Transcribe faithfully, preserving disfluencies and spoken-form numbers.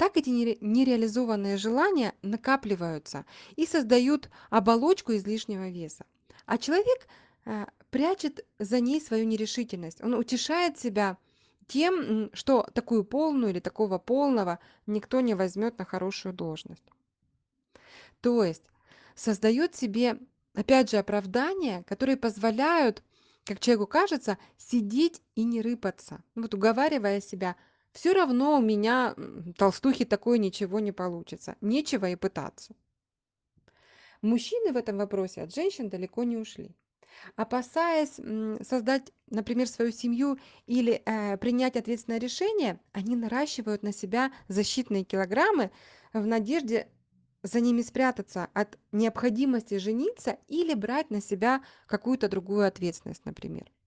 Так эти нере- нереализованные желания накапливаются и создают оболочку излишнего веса. А человек э, прячет за ней свою нерешительность. Он утешает себя тем, м, что такую полную или такого полного никто не возьмет на хорошую должность. То есть создает себе, опять же, оправдания, которые позволяют, как человеку кажется, сидеть и не рыпаться. Ну вот уговаривая себя, все равно у меня, м, толстухи, такое ничего не получится. Нечего и пытаться. Мужчины в этом вопросе от женщин далеко не ушли. Опасаясь м, создать, например, свою семью или э, принять ответственное решение, они наращивают на себя защитные килограммы в надежде за ними спрятаться от необходимости жениться или брать на себя какую-то другую ответственность, например.